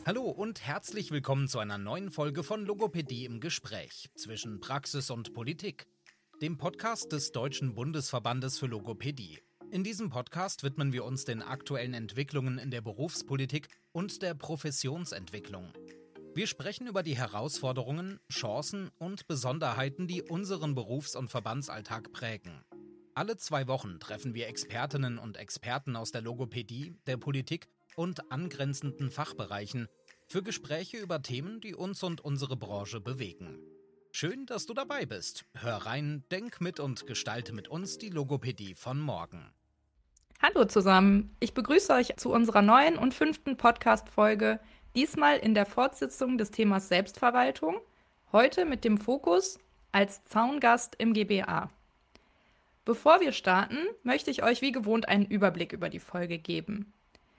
Hallo und herzlich willkommen zu einer neuen Folge von Logopädie im Gespräch zwischen Praxis und Politik, dem Podcast des Deutschen Bundesverbandes für Logopädie. In diesem Podcast widmen wir uns den aktuellen Entwicklungen in der Berufspolitik und der Professionsentwicklung. Wir sprechen über die Herausforderungen, Chancen und Besonderheiten, die unseren Berufs- und Verbandsalltag prägen. Alle 2 Wochen treffen wir Expertinnen und Experten aus der Logopädie, der Politik und angrenzenden Fachbereichen für Gespräche über Themen, die uns und unsere Branche bewegen. Schön, dass du dabei bist. Hör rein, denk mit und gestalte mit uns die Logopädie von morgen. Hallo zusammen, ich begrüße euch zu unserer neuen und 5. Podcast-Folge, diesmal in der Fortsetzung des Themas Selbstverwaltung, heute mit dem Fokus als Zaungast im GBA. Bevor wir starten, möchte ich euch wie gewohnt einen Überblick über die Folge geben.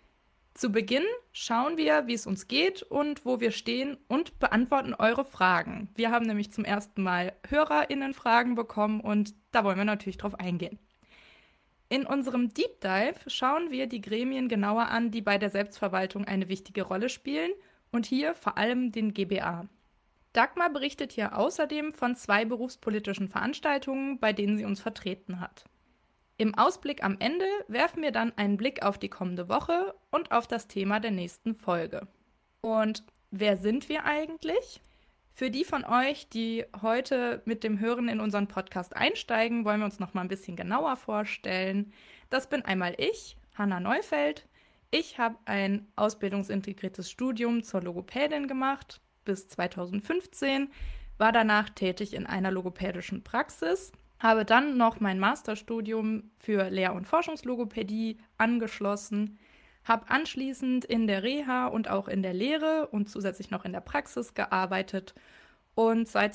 Zu Beginn schauen wir, wie es uns geht und wo wir stehen und beantworten eure Fragen. Wir haben nämlich zum ersten Mal HörerInnen-Fragen bekommen und da wollen wir natürlich drauf eingehen. In unserem Deep Dive schauen wir die Gremien genauer an, die bei der Selbstverwaltung eine wichtige Rolle spielen und hier vor allem den GBA. Dagmar berichtet hier außerdem von 2 berufspolitischen Veranstaltungen, bei denen sie uns vertreten hat. Im Ausblick am Ende werfen wir dann einen Blick auf die kommende Woche und auf das Thema der nächsten Folge. Und wer sind wir eigentlich? Für die von euch, die heute mit dem Hören in unseren Podcast einsteigen, wollen wir uns noch mal ein bisschen genauer vorstellen. Das bin einmal ich, Hanna Neufeld. Ich habe ein ausbildungsintegriertes Studium zur Logopädin gemacht bis 2015, war danach tätig in einer logopädischen Praxis, habe dann noch mein Masterstudium für Lehr- und Forschungslogopädie angeschlossen, habe anschließend in der Reha und auch in der Lehre und zusätzlich noch in der Praxis gearbeitet. Und seit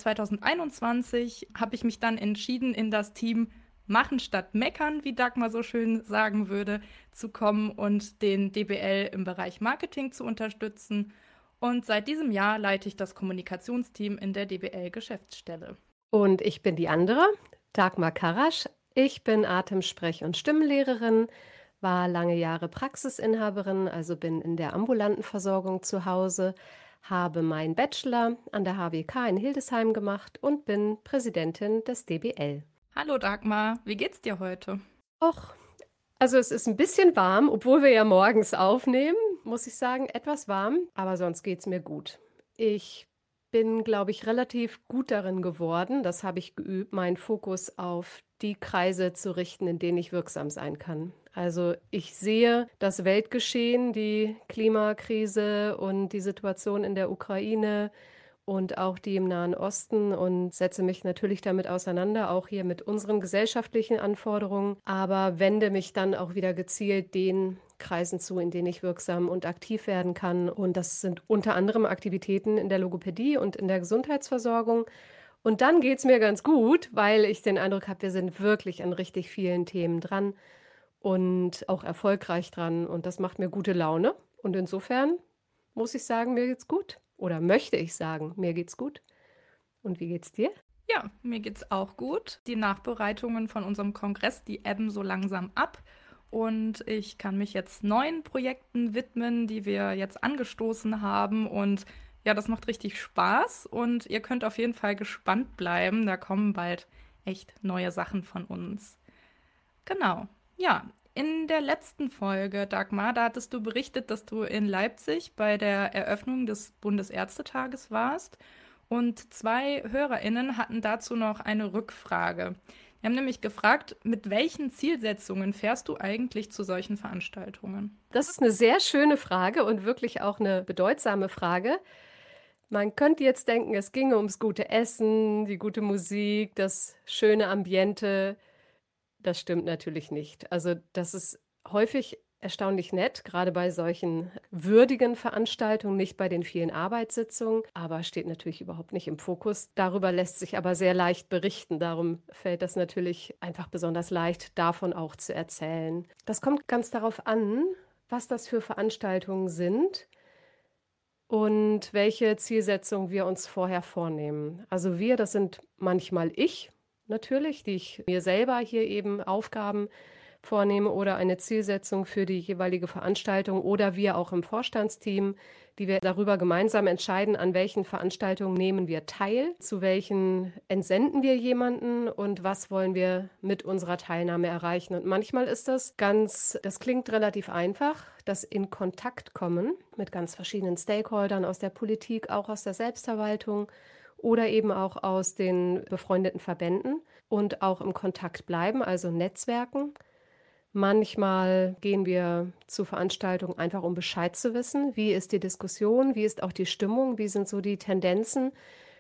2021 habe ich mich dann entschieden, in das Team Machen statt Meckern, wie Dagmar so schön sagen würde, zu kommen und den DBL im Bereich Marketing zu unterstützen. Und seit diesem Jahr leite ich das Kommunikationsteam in der DBL-Geschäftsstelle. Und ich bin die andere, Dagmar Karasch. Ich bin Atemsprech- und Stimmenlehrerin, war lange Jahre Praxisinhaberin, also bin in der ambulanten Versorgung zu Hause, habe meinen Bachelor an der HWK in Hildesheim gemacht und bin Präsidentin des DBL. Hallo Dagmar, wie geht's dir heute? Och, also es ist ein bisschen warm, obwohl wir ja morgens aufnehmen, muss ich sagen, etwas warm, aber sonst geht's mir gut. Ich bin, glaube ich, relativ gut darin geworden, das habe ich geübt, meinen Fokus auf die Kreise zu richten, in denen ich wirksam sein kann. Also ich sehe das Weltgeschehen, die Klimakrise und die Situation in der Ukraine und auch die im Nahen Osten und setze mich natürlich damit auseinander, auch hier mit unseren gesellschaftlichen Anforderungen, aber wende mich dann auch wieder gezielt den Kreisen zu, in denen ich wirksam und aktiv werden kann. Und das sind unter anderem Aktivitäten in der Logopädie und in der Gesundheitsversorgung. Und dann geht es mir ganz gut, weil ich den Eindruck habe, wir sind wirklich an richtig vielen Themen dran und auch erfolgreich dran. Und das macht mir gute Laune. Und insofern muss ich sagen, mir geht's gut. Oder möchte ich sagen, mir geht's gut. Und wie geht's dir? Ja, mir geht's auch gut. Die Nachbereitungen von unserem Kongress, die ebben so langsam ab. Und ich kann mich jetzt neuen Projekten widmen, die wir jetzt angestoßen haben. Und ja, das macht richtig Spaß. Und ihr könnt auf jeden Fall gespannt bleiben. Da kommen bald echt neue Sachen von uns. Genau. Ja, in der letzten Folge, Dagmar, da hattest du berichtet, dass du in Leipzig bei der Eröffnung des Bundesärztetages warst. Und 2 HörerInnen hatten dazu noch eine Rückfrage. Wir haben nämlich gefragt, mit welchen Zielsetzungen fährst du eigentlich zu solchen Veranstaltungen? Das ist eine sehr schöne Frage und wirklich auch eine bedeutsame Frage. Man könnte jetzt denken, es ginge ums gute Essen, die gute Musik, das schöne Ambiente. Das stimmt natürlich nicht. Also das ist häufig erstaunlich nett, gerade bei solchen würdigen Veranstaltungen, nicht bei den vielen Arbeitssitzungen, aber steht natürlich überhaupt nicht im Fokus. Darüber lässt sich aber sehr leicht berichten. Darum fällt das natürlich einfach besonders leicht, davon auch zu erzählen. Das kommt ganz darauf an, was das für Veranstaltungen sind und welche Zielsetzung wir uns vorher vornehmen. Also wir, das sind manchmal ich natürlich, die ich mir selber hier eben Aufgaben vornehmen oder eine Zielsetzung für die jeweilige Veranstaltung oder wir auch im Vorstandsteam, die wir darüber gemeinsam entscheiden, an welchen Veranstaltungen nehmen wir teil, zu welchen entsenden wir jemanden und was wollen wir mit unserer Teilnahme erreichen. Und manchmal ist das klingt relativ einfach, das in Kontakt kommen mit ganz verschiedenen Stakeholdern aus der Politik, auch aus der Selbstverwaltung oder eben auch aus den befreundeten Verbänden und auch im Kontakt bleiben, also Netzwerken. Manchmal gehen wir zu Veranstaltungen einfach, um Bescheid zu wissen. Wie ist die Diskussion? Wie ist auch die Stimmung? Wie sind so die Tendenzen?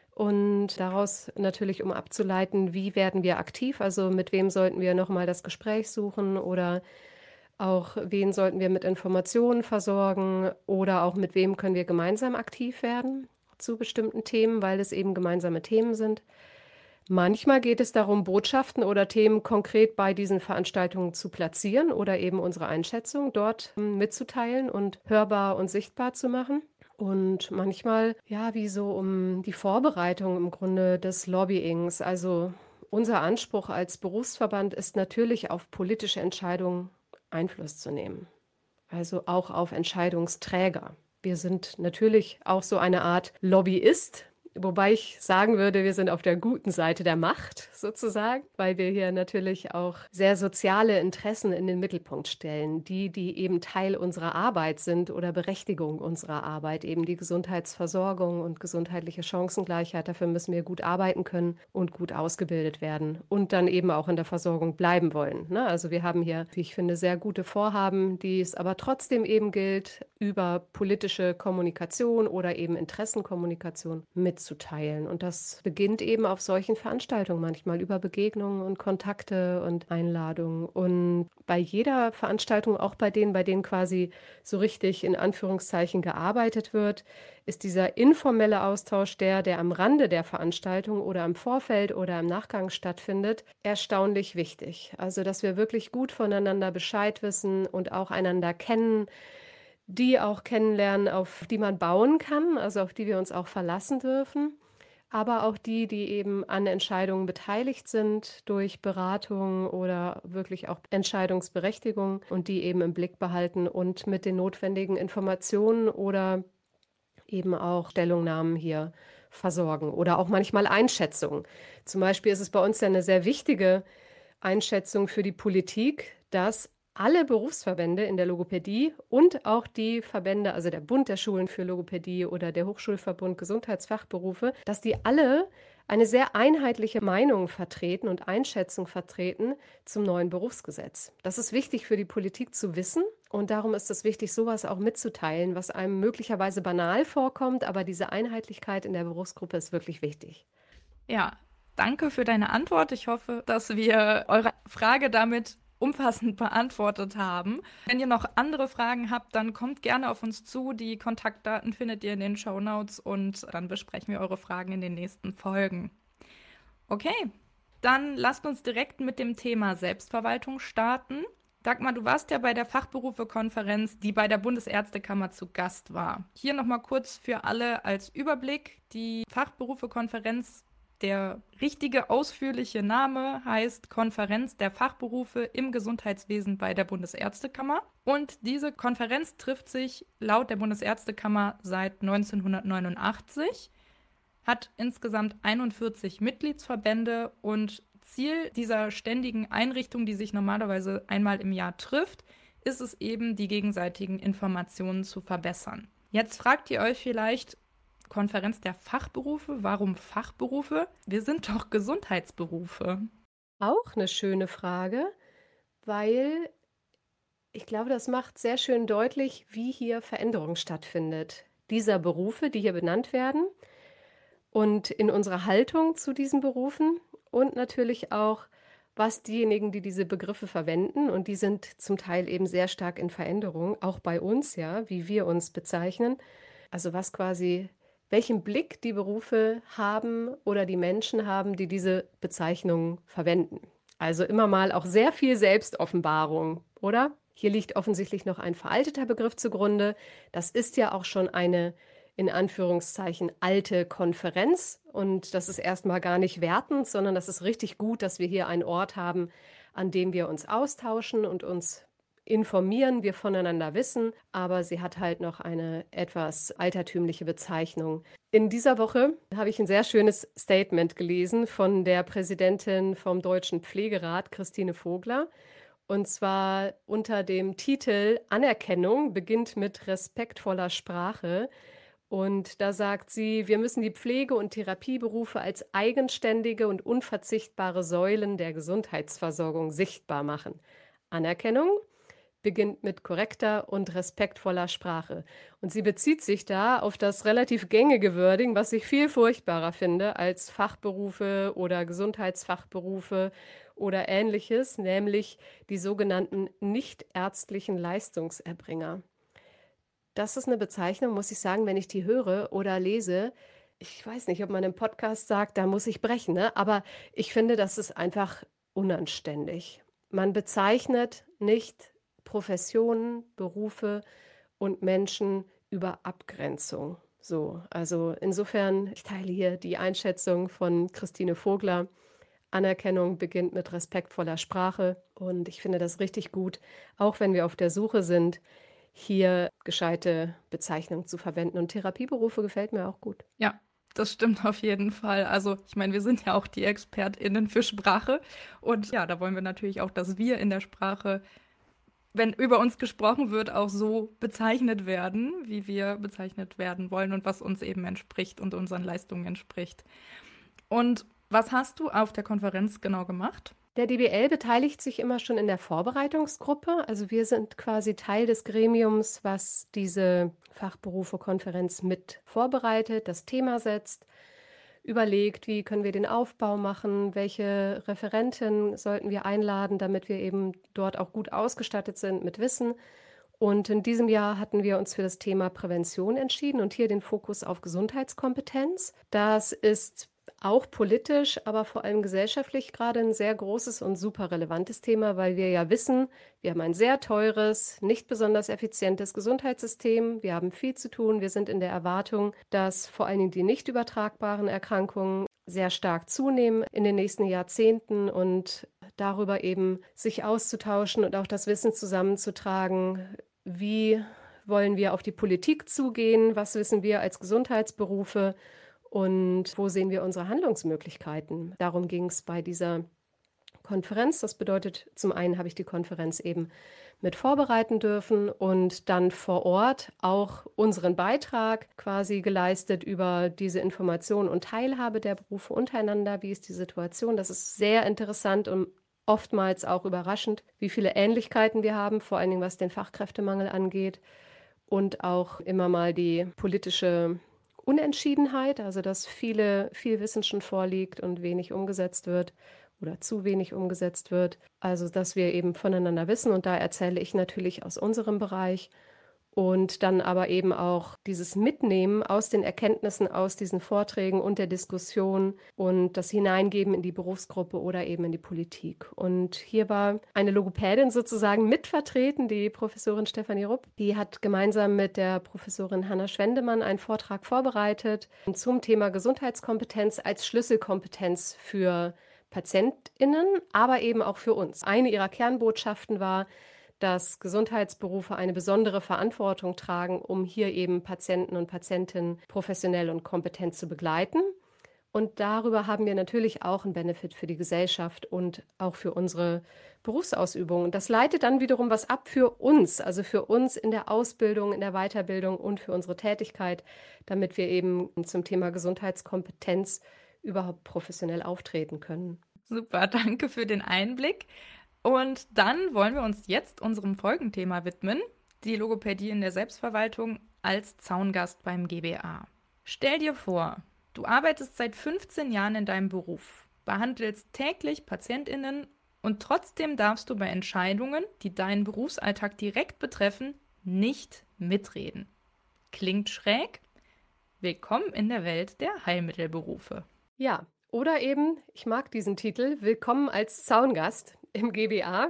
Und daraus natürlich, um abzuleiten, wie werden wir aktiv? Also mit wem sollten wir nochmal das Gespräch suchen oder auch wen sollten wir mit Informationen versorgen oder auch mit wem können wir gemeinsam aktiv werden zu bestimmten Themen, weil es eben gemeinsame Themen sind. Manchmal geht es darum, Botschaften oder Themen konkret bei diesen Veranstaltungen zu platzieren oder eben unsere Einschätzung dort mitzuteilen und hörbar und sichtbar zu machen. Und manchmal, ja, wie so um die Vorbereitung im Grunde des Lobbyings. Also unser Anspruch als Berufsverband ist natürlich auf politische Entscheidungen Einfluss zu nehmen. Also auch auf Entscheidungsträger. Wir sind natürlich auch so eine Art Lobbyist, wobei ich sagen würde, wir sind auf der guten Seite der Macht sozusagen, weil wir hier natürlich auch sehr soziale Interessen in den Mittelpunkt stellen, die eben Teil unserer Arbeit sind oder Berechtigung unserer Arbeit, eben die Gesundheitsversorgung und gesundheitliche Chancengleichheit. Dafür müssen wir gut arbeiten können und gut ausgebildet werden und dann eben auch in der Versorgung bleiben wollen. Ne? Also wir haben hier, wie ich finde, sehr gute Vorhaben, die es aber trotzdem eben gilt, über politische Kommunikation oder eben Interessenkommunikation mitzuteilen. Und das beginnt eben auf solchen Veranstaltungen manchmal über Begegnungen und Kontakte und Einladungen. Und bei jeder Veranstaltung, auch bei denen quasi so richtig in Anführungszeichen gearbeitet wird, ist dieser informelle Austausch, der am Rande der Veranstaltung oder im Vorfeld oder im Nachgang stattfindet, erstaunlich wichtig. Also, dass wir wirklich gut voneinander Bescheid wissen und auch einander kennen, die auch kennenlernen, auf die man bauen kann, also auf die wir uns auch verlassen dürfen, aber auch die eben an Entscheidungen beteiligt sind durch Beratung oder wirklich auch Entscheidungsberechtigung und die eben im Blick behalten und mit den notwendigen Informationen oder eben auch Stellungnahmen hier versorgen oder auch manchmal Einschätzungen. Zum Beispiel ist es bei uns ja eine sehr wichtige Einschätzung für die Politik, dass alle Berufsverbände in der Logopädie und auch die Verbände, also der Bund der Schulen für Logopädie oder der Hochschulverbund Gesundheitsfachberufe, dass die alle eine sehr einheitliche Meinung vertreten und Einschätzung vertreten zum neuen Berufsgesetz. Das ist wichtig für die Politik zu wissen und darum ist es wichtig, sowas auch mitzuteilen, was einem möglicherweise banal vorkommt, aber diese Einheitlichkeit in der Berufsgruppe ist wirklich wichtig. Ja, danke für deine Antwort. Ich hoffe, dass wir eure Frage damit umfassend beantwortet haben. Wenn ihr noch andere Fragen habt, dann kommt gerne auf uns zu. Die Kontaktdaten findet ihr in den Shownotes und dann besprechen wir eure Fragen in den nächsten Folgen. Okay, dann lasst uns direkt mit dem Thema Selbstverwaltung starten. Dagmar, du warst ja bei der Fachberufe-Konferenz, die bei der Bundesärztekammer zu Gast war. Hier nochmal kurz für alle als Überblick. Die Fachberufe-Konferenz, der richtige, ausführliche Name heißt Konferenz der Fachberufe im Gesundheitswesen bei der Bundesärztekammer. Und diese Konferenz trifft sich laut der Bundesärztekammer seit 1989, hat insgesamt 41 Mitgliedsverbände und Ziel dieser ständigen Einrichtung, die sich normalerweise einmal im Jahr trifft, ist es eben, die gegenseitigen Informationen zu verbessern. Jetzt fragt ihr euch vielleicht, Konferenz der Fachberufe. Warum Fachberufe? Wir sind doch Gesundheitsberufe. Auch eine schöne Frage, weil ich glaube, das macht sehr schön deutlich, wie hier Veränderung stattfindet. Dieser Berufe, die hier benannt werden und in unserer Haltung zu diesen Berufen und natürlich auch, was diejenigen, die diese Begriffe verwenden, und die sind zum Teil eben sehr stark in Veränderung, auch bei uns, ja, wie wir uns bezeichnen. Also was quasi welchen Blick die Berufe haben oder die Menschen haben, die diese Bezeichnungen verwenden. Also immer mal auch sehr viel Selbstoffenbarung, oder? Hier liegt offensichtlich noch ein veralteter Begriff zugrunde. Das ist ja auch schon eine, in Anführungszeichen, alte Konferenz. Und das ist erstmal gar nicht wertend, sondern das ist richtig gut, dass wir hier einen Ort haben, an dem wir uns austauschen und uns informieren, wir voneinander wissen, aber sie hat halt noch eine etwas altertümliche Bezeichnung. In dieser Woche habe ich ein sehr schönes Statement gelesen von der Präsidentin vom Deutschen Pflegerat, Christine Vogler. Und zwar unter dem Titel Anerkennung beginnt mit respektvoller Sprache. Und da sagt sie, wir müssen die Pflege- und Therapieberufe als eigenständige und unverzichtbare Säulen der Gesundheitsversorgung sichtbar machen. Anerkennung beginnt mit korrekter und respektvoller Sprache. Und sie bezieht sich da auf das relativ gängige Wording, was ich viel furchtbarer finde als Fachberufe oder Gesundheitsfachberufe oder Ähnliches, nämlich die sogenannten nichtärztlichen Leistungserbringer. Das ist eine Bezeichnung, muss ich sagen, wenn ich die höre oder lese. Ich weiß nicht, ob man im Podcast sagt, da muss ich brechen, ne? Aber ich finde, das ist einfach unanständig. Man bezeichnet nicht Professionen, Berufe und Menschen über Abgrenzung. So, also insofern, ich teile hier die Einschätzung von Christine Vogler. Anerkennung beginnt mit respektvoller Sprache und ich finde das richtig gut, auch wenn wir auf der Suche sind, hier gescheite Bezeichnungen zu verwenden. Und Therapieberufe gefällt mir auch gut. Ja, das stimmt auf jeden Fall. Also ich meine, wir sind ja auch die ExpertInnen für Sprache und ja, da wollen wir natürlich auch, dass wir in der Sprache, wenn über uns gesprochen wird, auch so bezeichnet werden, wie wir bezeichnet werden wollen und was uns eben entspricht und unseren Leistungen entspricht. Und was hast du auf der Konferenz genau gemacht? Der DBL beteiligt sich immer schon in der Vorbereitungsgruppe. Also wir sind quasi Teil des Gremiums, was diese Fachberufe-Konferenz mit vorbereitet, das Thema setzt, überlegt, wie können wir den Aufbau machen, welche Referenten sollten wir einladen, damit wir eben dort auch gut ausgestattet sind mit Wissen. Und in diesem Jahr hatten wir uns für das Thema Prävention entschieden und hier den Fokus auf Gesundheitskompetenz. Das ist auch politisch, aber vor allem gesellschaftlich gerade ein sehr großes und super relevantes Thema, weil wir ja wissen, wir haben ein sehr teures, nicht besonders effizientes Gesundheitssystem. Wir haben viel zu tun. Wir sind in der Erwartung, dass vor allen Dingen die nicht übertragbaren Erkrankungen sehr stark zunehmen in den nächsten Jahrzehnten und darüber eben sich auszutauschen und auch das Wissen zusammenzutragen. Wie wollen wir auf die Politik zugehen? Was wissen wir als Gesundheitsberufe? Und wo sehen wir unsere Handlungsmöglichkeiten? Darum ging es bei dieser Konferenz. Das bedeutet, zum einen habe ich die Konferenz eben mit vorbereiten dürfen und dann vor Ort auch unseren Beitrag quasi geleistet über diese Information und Teilhabe der Berufe untereinander. Wie ist die Situation? Das ist sehr interessant und oftmals auch überraschend, wie viele Ähnlichkeiten wir haben, vor allen Dingen was den Fachkräftemangel angeht und auch immer mal die politische Unentschiedenheit, also dass viel Wissen schon vorliegt und wenig umgesetzt wird oder zu wenig umgesetzt wird. Also dass wir eben voneinander wissen und da erzähle ich natürlich aus unserem Bereich und dann aber eben auch dieses Mitnehmen aus den Erkenntnissen aus diesen Vorträgen und der Diskussion und das Hineingeben in die Berufsgruppe oder eben in die Politik. Und hier war eine Logopädin sozusagen mitvertreten, die Professorin Stefanie Rupp. Die hat gemeinsam mit der Professorin Hanna Schwendemann einen Vortrag vorbereitet zum Thema Gesundheitskompetenz als Schlüsselkompetenz für PatientInnen, aber eben auch für uns. Eine ihrer Kernbotschaften war, dass Gesundheitsberufe eine besondere Verantwortung tragen, um hier eben Patienten und Patientinnen professionell und kompetent zu begleiten. Und darüber haben wir natürlich auch einen Benefit für die Gesellschaft und auch für unsere Berufsausübung. Und das leitet dann wiederum was ab für uns, also für uns in der Ausbildung, in der Weiterbildung und für unsere Tätigkeit, damit wir eben zum Thema Gesundheitskompetenz überhaupt professionell auftreten können. Super, danke für den Einblick. Und dann wollen wir uns jetzt unserem Folgenthema widmen, die Logopädie in der Selbstverwaltung als Zaungast beim GBA. Stell dir vor, du arbeitest seit 15 Jahren in deinem Beruf, behandelst täglich PatientInnen und trotzdem darfst du bei Entscheidungen, die deinen Berufsalltag direkt betreffen, nicht mitreden. Klingt schräg? Willkommen in der Welt der Heilmittelberufe. Ja, oder eben, ich mag diesen Titel, Willkommen als Zaungast im GBA,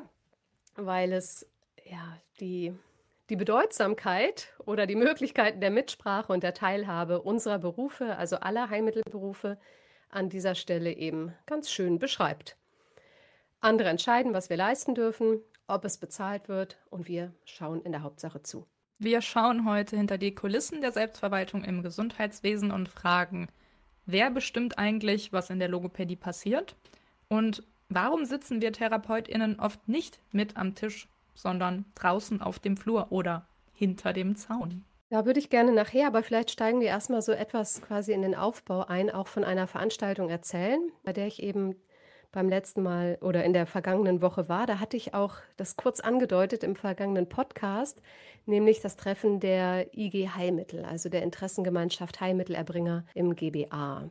weil es ja die Bedeutsamkeit oder die Möglichkeiten der Mitsprache und der Teilhabe unserer Berufe, also aller Heilmittelberufe, an dieser Stelle eben ganz schön beschreibt. Andere entscheiden, was wir leisten dürfen, ob es bezahlt wird und wir schauen in der Hauptsache zu. Wir schauen heute hinter die Kulissen der Selbstverwaltung im Gesundheitswesen und fragen, wer bestimmt eigentlich, was in der Logopädie passiert? Und warum sitzen wir TherapeutInnen oft nicht mit am Tisch, sondern draußen auf dem Flur oder hinter dem Zaun? Da würde ich gerne nachher, aber vielleicht steigen wir erstmal so etwas quasi in den Aufbau ein, auch von einer Veranstaltung erzählen, bei der ich eben beim letzten Mal oder in der vergangenen Woche war. Da hatte ich auch das kurz angedeutet im vergangenen Podcast, nämlich das Treffen der IG Heilmittel, also der Interessengemeinschaft Heilmittelerbringer im GBA.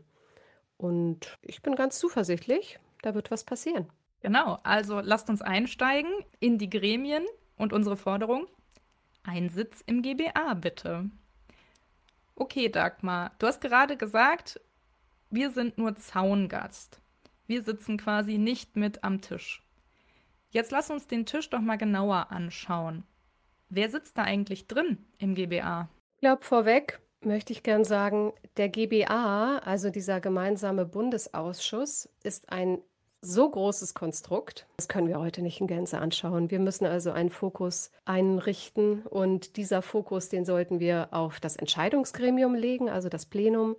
Und ich bin ganz zuversichtlich, da wird was passieren. Genau, also lasst uns einsteigen in die Gremien und unsere Forderung. Ein Sitz im GBA, bitte. Okay, Dagmar, du hast gerade gesagt, wir sind nur Zaungast. Wir sitzen quasi nicht mit am Tisch. Jetzt lass uns den Tisch doch mal genauer anschauen. Wer sitzt da eigentlich drin im GBA? Ich glaube, vorweg möchte ich gern sagen, der GBA, also dieser gemeinsame Bundesausschuss, ist ein so großes Konstrukt. Das können wir heute nicht in Gänze anschauen. Wir müssen also einen Fokus einrichten und dieser Fokus, den sollten wir auf das Entscheidungsgremium legen, also das Plenum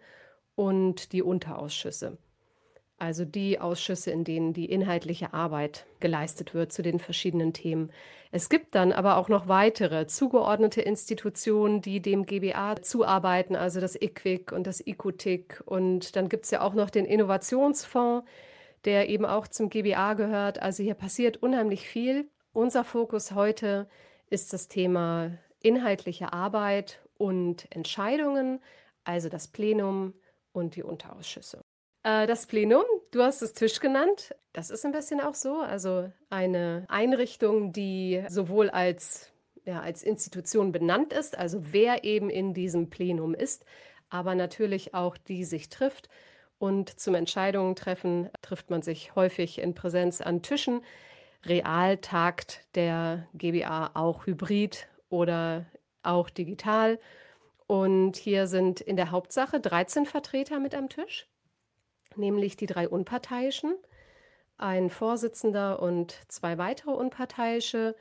und die Unterausschüsse. Also die Ausschüsse, in denen die inhaltliche Arbeit geleistet wird zu den verschiedenen Themen. Es gibt dann aber auch noch weitere zugeordnete Institutionen, die dem GBA zuarbeiten, also das IQWiC und das IQTIC. Und dann gibt es ja auch noch den Innovationsfonds, der eben auch zum GBA gehört. Also hier passiert unheimlich viel. Unser Fokus heute ist das Thema inhaltliche Arbeit und Entscheidungen, also das Plenum und die Unterausschüsse. Das Plenum, du hast es Tisch genannt, das ist ein bisschen auch so, also eine Einrichtung, die sowohl als Institution benannt ist, also wer eben in diesem Plenum ist, aber natürlich auch die sich trifft. Und zum Entscheidungen treffen trifft man sich häufig in Präsenz an Tischen. Real tagt der GBA auch hybrid oder auch digital. Und hier sind in der Hauptsache 13 Vertreter mit am Tisch, nämlich die 3 Unparteiischen, ein Vorsitzender und 2 weitere Unparteiische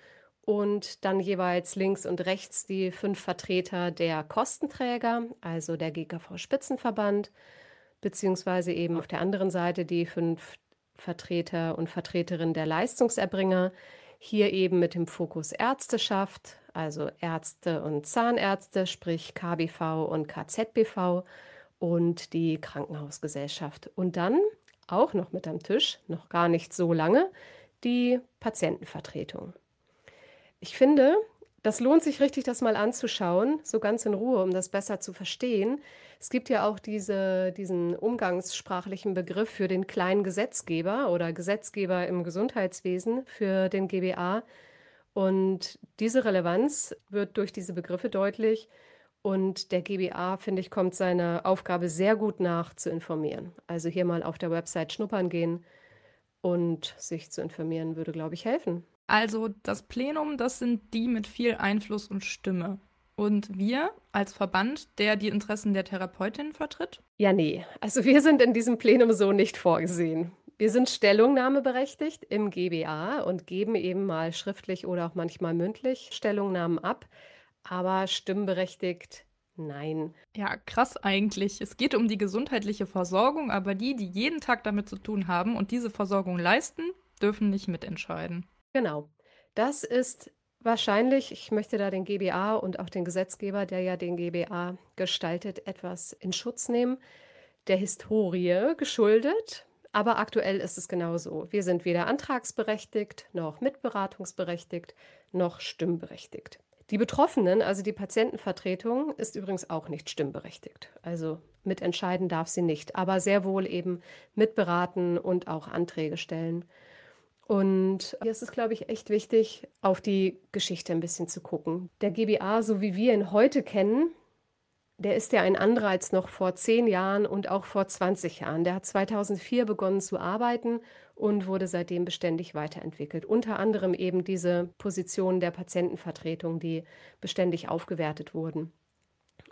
und dann jeweils links und rechts die 5 Vertreter der Kostenträger, also der GKV-Spitzenverband, beziehungsweise eben auf der anderen Seite die 5 Vertreter und Vertreterinnen der Leistungserbringer, hier eben mit dem Fokus Ärzteschaft, also Ärzte und Zahnärzte, sprich KBV und KZBV, und die Krankenhausgesellschaft. Und dann auch noch mit am Tisch, noch gar nicht so lange, die Patientenvertretung. Ich finde, das lohnt sich richtig, das mal anzuschauen, so ganz in Ruhe, um das besser zu verstehen. Es gibt ja auch diesen umgangssprachlichen Begriff für den kleinen Gesetzgeber oder Gesetzgeber im Gesundheitswesen für den GBA. Und diese Relevanz wird durch diese Begriffe deutlich. Und der GBA, finde ich, kommt seiner Aufgabe sehr gut nach, zu informieren. Also hier mal auf der Website schnuppern gehen und sich zu informieren, würde, glaube ich, helfen. Also das Plenum, das sind die mit viel Einfluss und Stimme. Und wir als Verband, der die Interessen der Therapeutinnen vertritt? Ja, nee. Also wir sind in diesem Plenum so nicht vorgesehen. Wir sind stellungnahmeberechtigt im GBA und geben eben mal schriftlich oder auch manchmal mündlich Stellungnahmen ab. Aber stimmberechtigt, nein. Ja, krass eigentlich. Es geht um die gesundheitliche Versorgung, aber die jeden Tag damit zu tun haben und diese Versorgung leisten, dürfen nicht mitentscheiden. Genau. Das ist wahrscheinlich, ich möchte da den GBA und auch den Gesetzgeber, der ja den GBA gestaltet, etwas in Schutz nehmen, der Historie geschuldet. Aber aktuell ist es genauso. Wir sind weder antragsberechtigt, noch mitberatungsberechtigt, noch stimmberechtigt. Die Betroffenen, also die Patientenvertretung, ist übrigens auch nicht stimmberechtigt. Also mitentscheiden darf sie nicht, aber sehr wohl eben mitberaten und auch Anträge stellen. Und hier ist es, glaube ich, echt wichtig, auf die Geschichte ein bisschen zu gucken. Der GBA, so wie wir ihn heute kennen, der ist ja ein anderer als noch vor 10 Jahren und auch vor 20 Jahren. Der hat 2004 begonnen zu arbeiten und wurde seitdem beständig weiterentwickelt. Unter anderem eben diese Positionen der Patientenvertretung, die beständig aufgewertet wurden.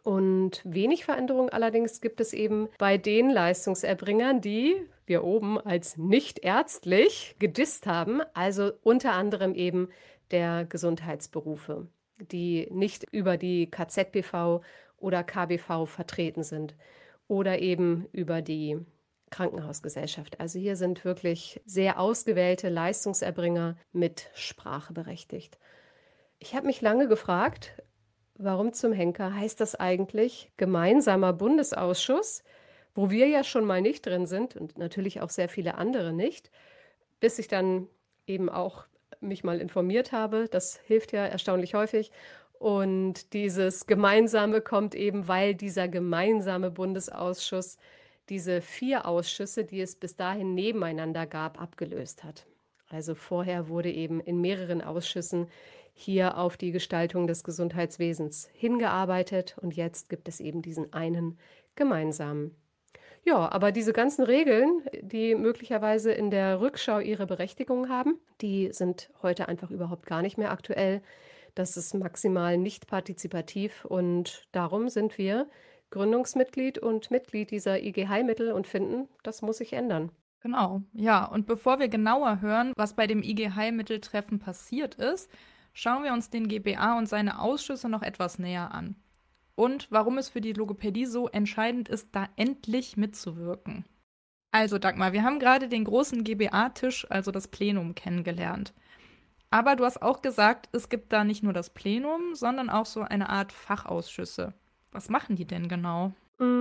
Und wenig Veränderung allerdings gibt es eben bei den Leistungserbringern, die wir oben als nicht ärztlich gedisst haben, also unter anderem eben der Gesundheitsberufe, die nicht über die KZBV oder KBV vertreten sind oder eben über die Krankenhausgesellschaft. Also hier sind wirklich sehr ausgewählte Leistungserbringer mit Sprache berechtigt. Ich habe mich lange gefragt, warum zum Henker heißt das eigentlich gemeinsamer Bundesausschuss, wo wir ja schon mal nicht drin sind und natürlich auch sehr viele andere nicht, bis ich dann eben auch mich mal informiert habe. Das hilft ja erstaunlich häufig. Und dieses Gemeinsame kommt eben, weil dieser gemeinsame Bundesausschuss diese 4 Ausschüsse, die es bis dahin nebeneinander gab, abgelöst hat. Also vorher wurde eben in mehreren Ausschüssen hier auf die Gestaltung des Gesundheitswesens hingearbeitet und jetzt gibt es eben diesen einen gemeinsamen. Ja, aber diese ganzen Regeln, die möglicherweise in der Rückschau ihre Berechtigung haben, die sind heute einfach überhaupt gar nicht mehr aktuell. Das ist maximal nicht partizipativ und darum sind wir Gründungsmitglied und Mitglied dieser IG Heilmittel und finden, das muss sich ändern. Genau, ja. Und bevor wir genauer hören, was bei dem IG Heilmitteltreffen passiert ist, schauen wir uns den GBA und seine Ausschüsse noch etwas näher an. Und warum es für die Logopädie so entscheidend ist, da endlich mitzuwirken. Also Dagmar, wir haben gerade den großen GBA-Tisch, also das Plenum, kennengelernt. Aber du hast auch gesagt, es gibt da nicht nur das Plenum, sondern auch so eine Art Fachausschüsse. Was machen die denn genau?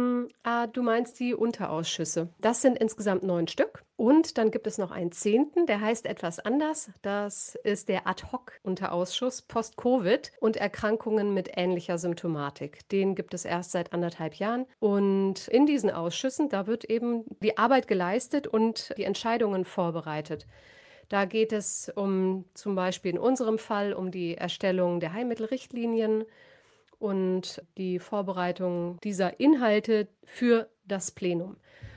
Du meinst die Unterausschüsse. Das sind insgesamt 9 Stück. Und dann gibt es noch einen 10., der heißt etwas anders. Das ist der Ad-Hoc-Unterausschuss Post-Covid und Erkrankungen mit ähnlicher Symptomatik. Den gibt es erst seit 1,5 Jahren. Und in diesen Ausschüssen, da wird eben die Arbeit geleistet und die Entscheidungen vorbereitet. Da geht es zum Beispiel in unserem Fall um die Erstellung der Heilmittelrichtlinien und die Vorbereitung dieser Inhalte für das Plenum.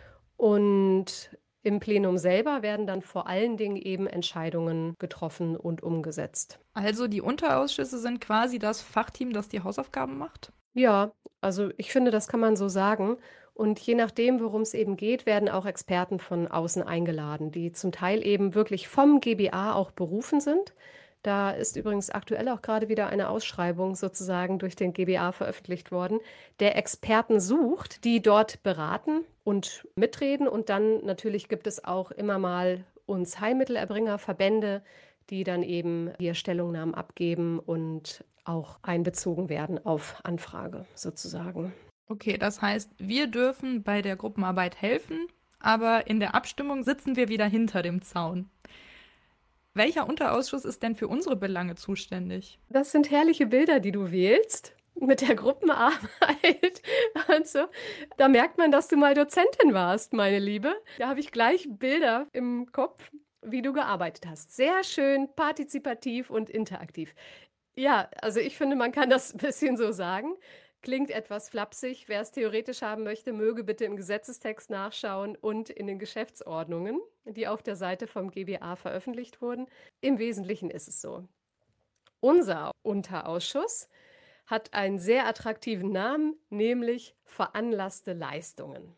Und im Plenum selber werden dann vor allen Dingen eben Entscheidungen getroffen und umgesetzt. Also die Unterausschüsse sind quasi das Fachteam, das die Hausaufgaben macht? Ja, also ich finde, das kann man so sagen. Und je nachdem, worum es eben geht, werden auch Experten von außen eingeladen, die zum Teil eben wirklich vom GBA auch berufen sind. Da ist übrigens aktuell auch gerade wieder eine Ausschreibung sozusagen durch den GBA veröffentlicht worden, der Experten sucht, die dort beraten und mitreden. Und dann natürlich gibt es auch immer mal uns Heilmittelerbringer, Verbände, die dann eben hier Stellungnahmen abgeben und auch einbezogen werden auf Anfrage sozusagen. Okay, das heißt, wir dürfen bei der Gruppenarbeit helfen, aber in der Abstimmung sitzen wir wieder hinter dem Zaun. Welcher Unterausschuss ist denn für unsere Belange zuständig? Das sind herrliche Bilder, die du wählst mit der Gruppenarbeit und so. Da merkt man, dass du mal Dozentin warst, meine Liebe. Da habe ich gleich Bilder im Kopf, wie du gearbeitet hast. Sehr schön partizipativ und interaktiv. Ja, also ich finde, man kann das ein bisschen so sagen. Klingt etwas flapsig. Wer es theoretisch haben möchte, möge bitte im Gesetzestext nachschauen und in den Geschäftsordnungen, die auf der Seite vom GBA veröffentlicht wurden. Im Wesentlichen ist es so. Unser Unterausschuss hat einen sehr attraktiven Namen, nämlich veranlasste Leistungen.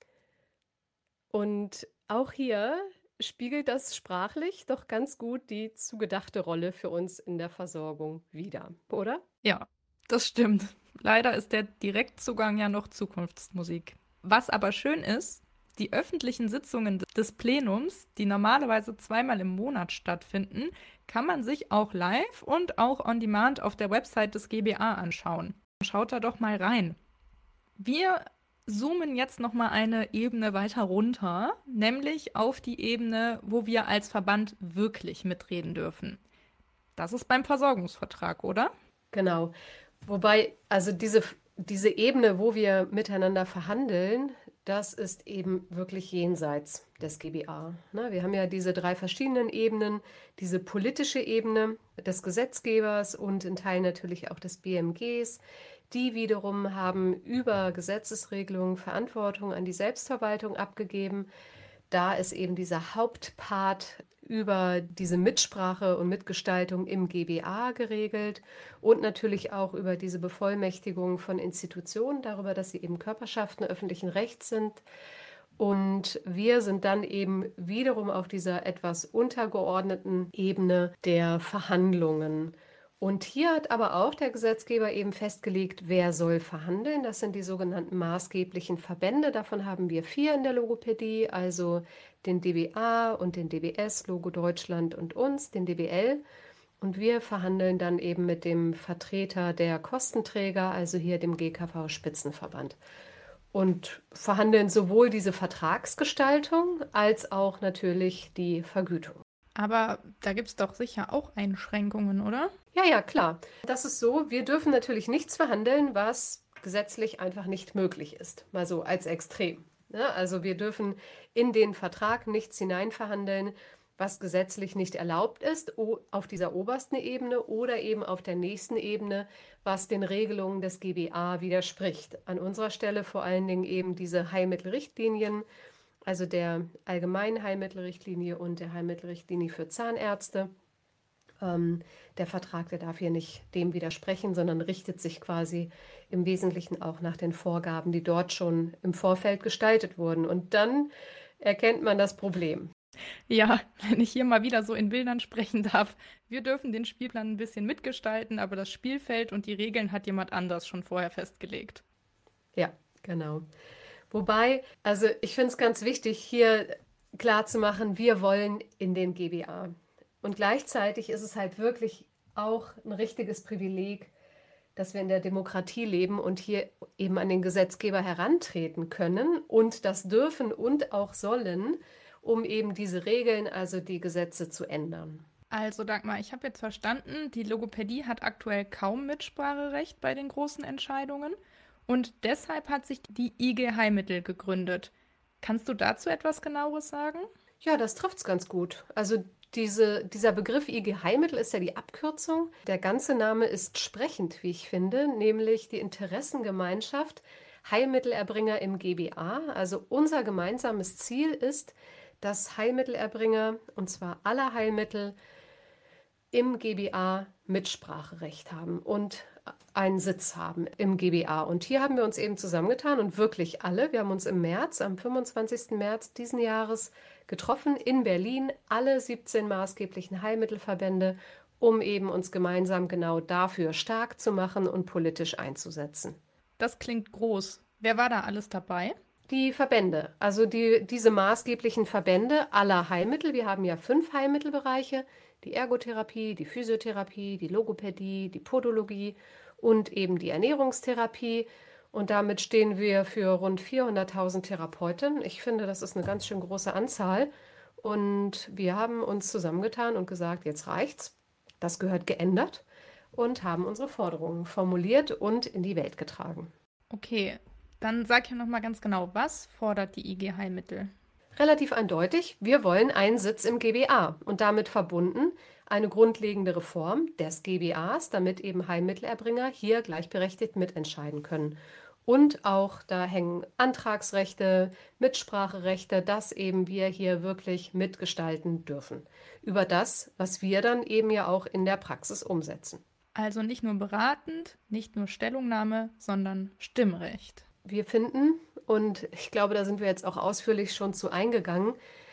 Und auch hier spiegelt das sprachlich doch ganz gut die zugedachte Rolle für uns in der Versorgung wider, oder? Ja, das stimmt. Leider ist der Direktzugang ja noch Zukunftsmusik. Was aber schön ist, die öffentlichen Sitzungen des Plenums, die normalerweise 2-mal im Monat stattfinden, kann man sich auch live und auch on demand auf der Website des GBA anschauen. Schaut da doch mal rein. Wir zoomen jetzt noch mal eine Ebene weiter runter, nämlich auf die Ebene, wo wir als Verband wirklich mitreden dürfen. Das ist beim Versorgungsvertrag, oder? Genau. Wobei, also diese Ebene, wo wir miteinander verhandeln, das ist eben wirklich jenseits des GBA. Ne? Wir haben ja diese 3 verschiedenen Ebenen, diese politische Ebene des Gesetzgebers und in Teilen natürlich auch des BMGs. Die wiederum haben über Gesetzesregelungen Verantwortung an die Selbstverwaltung abgegeben. Da ist eben dieser Hauptpart über diese Mitsprache und Mitgestaltung im GBA geregelt und natürlich auch über diese Bevollmächtigung von Institutionen, darüber, dass sie eben Körperschaften öffentlichen Rechts sind. Und wir sind dann eben wiederum auf dieser etwas untergeordneten Ebene der Verhandlungen. Und hier hat aber auch der Gesetzgeber eben festgelegt, wer soll verhandeln. Das sind die sogenannten maßgeblichen Verbände. Davon haben wir 4 in der Logopädie, also den DBA und den DBS, Logo Deutschland und uns, den DBL. Und wir verhandeln dann eben mit dem Vertreter der Kostenträger, also hier dem GKV-Spitzenverband. Und verhandeln sowohl diese Vertragsgestaltung als auch natürlich die Vergütung. Aber da gibt es doch sicher auch Einschränkungen, oder? Ja, klar. Das ist so, wir dürfen natürlich nichts verhandeln, was gesetzlich einfach nicht möglich ist. Mal so als Extrem. Ja, also wir dürfen in den Vertrag nichts hineinverhandeln, was gesetzlich nicht erlaubt ist, auf dieser obersten Ebene oder eben auf der nächsten Ebene, was den Regelungen des GBA widerspricht. An unserer Stelle vor allen Dingen eben diese Heilmittelrichtlinien, also der allgemeinen Heilmittelrichtlinie und der Heilmittelrichtlinie für Zahnärzte. Der Vertrag, der darf hier nicht dem widersprechen, sondern richtet sich quasi im Wesentlichen auch nach den Vorgaben, die dort schon im Vorfeld gestaltet wurden. Und dann erkennt man das Problem. Ja, wenn ich hier mal wieder so in Bildern sprechen darf. Wir dürfen den Spielplan ein bisschen mitgestalten, aber das Spielfeld und die Regeln hat jemand anders schon vorher festgelegt. Ja, genau. Wobei, also ich finde es ganz wichtig, hier klarzumachen, wir wollen in den GBA. Und gleichzeitig ist es halt wirklich auch ein richtiges Privileg, dass wir in der Demokratie leben und hier eben an den Gesetzgeber herantreten können und das dürfen und auch sollen, um eben diese Regeln, also die Gesetze zu ändern. Also Dagmar, ich habe jetzt verstanden, die Logopädie hat aktuell kaum Mitspracherecht bei den großen Entscheidungen und deshalb hat sich die IG Heilmittel gegründet. Kannst du dazu etwas Genaueres sagen? Ja, das trifft es ganz gut. Also dieser Begriff IG Heilmittel ist ja die Abkürzung. Der ganze Name ist sprechend, wie ich finde, nämlich die Interessengemeinschaft Heilmittelerbringer im GBA. Also unser gemeinsames Ziel ist, dass Heilmittelerbringer, und zwar aller Heilmittel, im GBA Mitspracherecht haben und einen Sitz haben im GBA. Und hier haben wir uns eben zusammengetan und wirklich alle. Wir haben uns im März, am 25. März diesen Jahres getroffen in Berlin, alle 17 maßgeblichen Heilmittelverbände, um eben uns gemeinsam genau dafür stark zu machen und politisch einzusetzen. Das klingt groß. Wer war da alles dabei? Die Verbände, also diese maßgeblichen Verbände aller Heilmittel. Wir haben ja 5 Heilmittelbereiche, die Ergotherapie, die Physiotherapie, die Logopädie, die Podologie und eben die Ernährungstherapie. Und damit stehen wir für rund 400.000 Therapeuten. Ich finde, das ist eine ganz schön große Anzahl. Und wir haben uns zusammengetan und gesagt, jetzt reicht's. Das gehört geändert und haben unsere Forderungen formuliert und in die Welt getragen. Okay, dann sag ja noch mal ganz genau, was fordert die IG Heilmittel? Relativ eindeutig, wir wollen einen Sitz im GBA und damit verbunden eine grundlegende Reform des GBAs, damit eben Heilmittelerbringer hier gleichberechtigt mitentscheiden können. Und auch da hängen Antragsrechte, Mitspracherechte, dass eben wir hier wirklich mitgestalten dürfen. Über das, was wir dann eben ja auch in der Praxis umsetzen. Also nicht nur beratend, nicht nur Stellungnahme, sondern Stimmrecht. Wir finden, und ich glaube, da sind wir jetzt auch ausführlich schon zu eingegangen,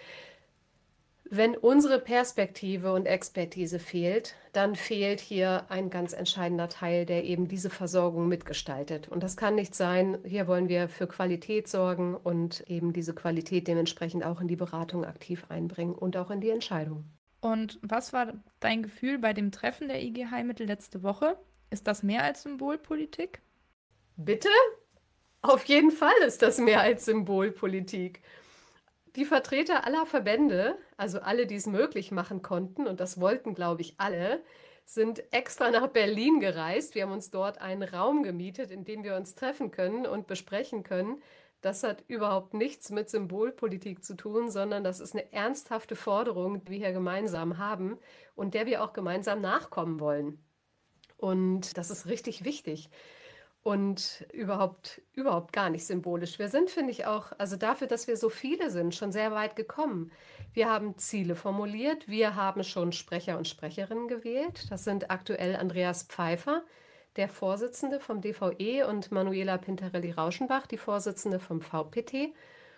wenn unsere Perspektive und Expertise fehlt, dann fehlt hier ein ganz entscheidender Teil, der eben diese Versorgung mitgestaltet. Und das kann nicht sein. Hier wollen wir für Qualität sorgen und eben diese Qualität dementsprechend auch in die Beratung aktiv einbringen und auch in die Entscheidung. Und was war dein Gefühl bei dem Treffen der IG Heilmittel letzte Woche? Ist das mehr als Symbolpolitik? Bitte? Auf jeden Fall ist das mehr als Symbolpolitik. Die Vertreter aller Verbände, also alle, die es möglich machen konnten, und das wollten, glaube ich, alle, sind extra nach Berlin gereist. Wir haben uns dort einen Raum gemietet, in dem wir uns treffen können und besprechen können. Das hat überhaupt nichts mit Symbolpolitik zu tun, sondern das ist eine ernsthafte Forderung, die wir hier gemeinsam haben und der wir auch gemeinsam nachkommen wollen. Und das ist richtig wichtig. und überhaupt gar nicht symbolisch. Wir sind, finde ich auch, also dafür, dass wir so viele sind, schon sehr weit gekommen. Wir haben Ziele formuliert, wir haben schon Sprecher und Sprecherinnen gewählt. Das sind aktuell Andreas Pfeiffer, der Vorsitzende vom DVE, und Manuela Pintarelli-Rauschenbach, die Vorsitzende vom VPT.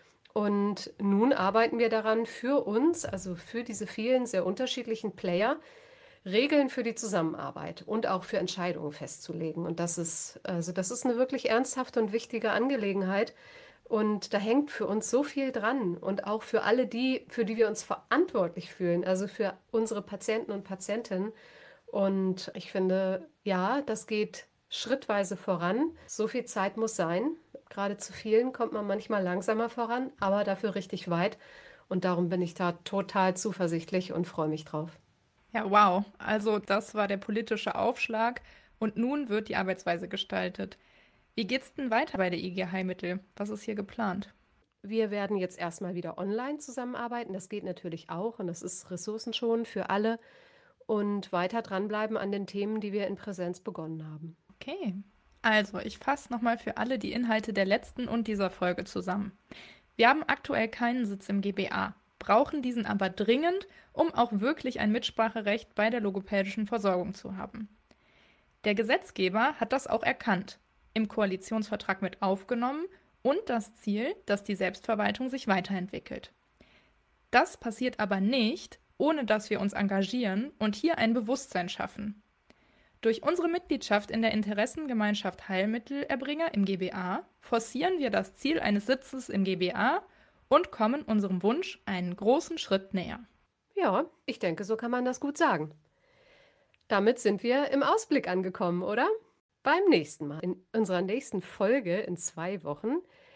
Und nun arbeiten wir daran, für uns, also für diese vielen sehr unterschiedlichen Player, Regeln für die Zusammenarbeit und auch für Entscheidungen festzulegen. Und das ist eine wirklich ernsthafte und wichtige Angelegenheit. Und da hängt für uns so viel dran und auch für alle die, für die wir uns verantwortlich fühlen, also für unsere Patienten und Patientinnen. Und ich finde, ja, das geht schrittweise voran. So viel Zeit muss sein. Gerade zu vielen kommt man manchmal langsamer voran, aber dafür richtig weit. Und darum bin ich da total zuversichtlich und freue mich drauf. Ja, wow. Also das war der politische Aufschlag und nun wird die Arbeitsweise gestaltet. Wie geht's denn weiter bei der IG Heilmittel? Was ist hier geplant? Wir werden jetzt erstmal wieder online zusammenarbeiten. Das geht natürlich auch und das ist ressourcenschonend für alle. Und weiter dranbleiben an den Themen, die wir in Präsenz begonnen haben. Okay. Also, ich fasse nochmal für alle die Inhalte der letzten und dieser Folge zusammen. Wir haben aktuell keinen Sitz im GBA, brauchen diesen aber dringend, um auch wirklich ein Mitspracherecht bei der logopädischen Versorgung zu haben. Der Gesetzgeber hat das auch erkannt, im Koalitionsvertrag mit aufgenommen und das Ziel, dass die Selbstverwaltung sich weiterentwickelt. Das passiert aber nicht, ohne dass wir uns engagieren und hier ein Bewusstsein schaffen. Durch unsere Mitgliedschaft in der Interessengemeinschaft Heilmittelerbringer im GBA forcieren wir das Ziel eines Sitzes im GBA und kommen unserem Wunsch einen großen Schritt näher. Ja, ich denke, so kann man das gut sagen. Damit sind wir im Ausblick angekommen, oder? Beim nächsten Mal, in unserer nächsten Folge in 2 Wochen,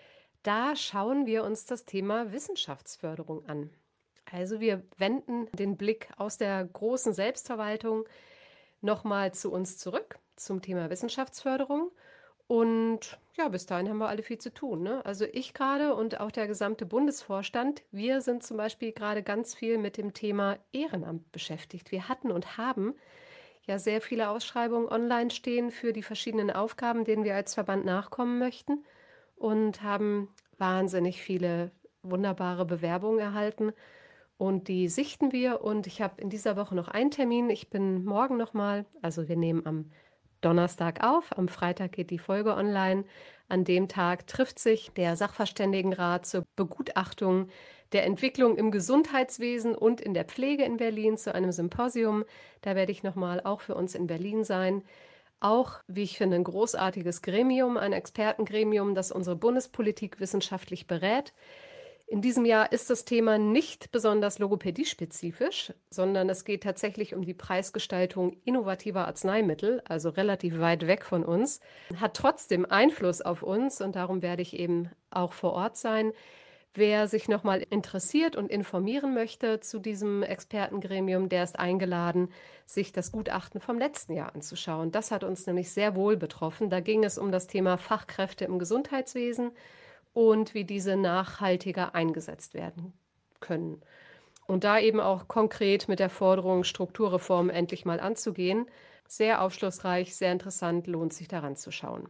da schauen wir uns das Thema Wissenschaftsförderung an. Also wir wenden den Blick aus der großen Selbstverwaltung nochmal zu uns zurück, zum Thema Wissenschaftsförderung. Und ja, bis dahin haben wir alle viel zu tun, ne? Also ich gerade und auch der gesamte Bundesvorstand, wir sind zum Beispiel gerade ganz viel mit dem Thema Ehrenamt beschäftigt. Wir hatten und haben ja sehr viele Ausschreibungen online stehen für die verschiedenen Aufgaben, denen wir als Verband nachkommen möchten und haben wahnsinnig viele wunderbare Bewerbungen erhalten. Und die sichten wir und ich habe in dieser Woche noch einen Termin. Ich bin morgen nochmal, also wir nehmen am Donnerstag auf, am Freitag geht die Folge online. An dem Tag trifft sich der Sachverständigenrat zur Begutachtung der Entwicklung im Gesundheitswesen und in der Pflege in Berlin zu einem Symposium. Da werde ich nochmal auch für uns in Berlin sein. Auch, wie ich finde, ein großartiges Gremium, ein Expertengremium, das unsere Bundespolitik wissenschaftlich berät. In diesem Jahr ist das Thema nicht besonders logopädiespezifisch, sondern es geht tatsächlich um die Preisgestaltung innovativer Arzneimittel, also relativ weit weg von uns, hat trotzdem Einfluss auf uns und darum werde ich eben auch vor Ort sein. Wer sich nochmal interessiert und informieren möchte zu diesem Expertengremium, der ist eingeladen, sich das Gutachten vom letzten Jahr anzuschauen. Das hat uns nämlich sehr wohl betroffen. Da ging es um das Thema Fachkräfte im Gesundheitswesen und wie diese nachhaltiger eingesetzt werden können. Und da eben auch konkret mit der Forderung, Strukturreformen endlich mal anzugehen. Sehr aufschlussreich, sehr interessant, lohnt sich daran zu schauen.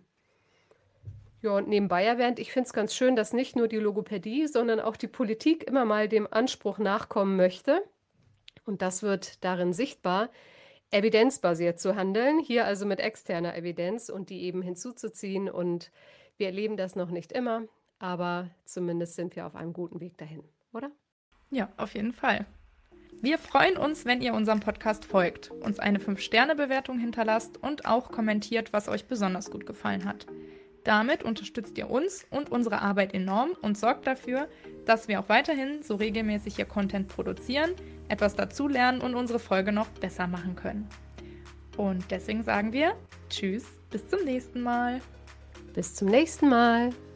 Ja, und nebenbei erwähnt, ich finde es ganz schön, dass nicht nur die Logopädie, sondern auch die Politik immer mal dem Anspruch nachkommen möchte. Und das wird darin sichtbar, evidenzbasiert zu handeln, hier also mit externer Evidenz und die eben hinzuzuziehen. Und wir erleben das noch nicht immer, aber zumindest sind wir auf einem guten Weg dahin, oder? Ja, auf jeden Fall. Wir freuen uns, wenn ihr unserem Podcast folgt, uns eine 5-Sterne-Bewertung hinterlasst und auch kommentiert, was euch besonders gut gefallen hat. Damit unterstützt ihr uns und unsere Arbeit enorm und sorgt dafür, dass wir auch weiterhin so regelmäßig hier Content produzieren, etwas dazulernen und unsere Folge noch besser machen können. Und deswegen sagen wir Tschüss, bis zum nächsten Mal. Bis zum nächsten Mal.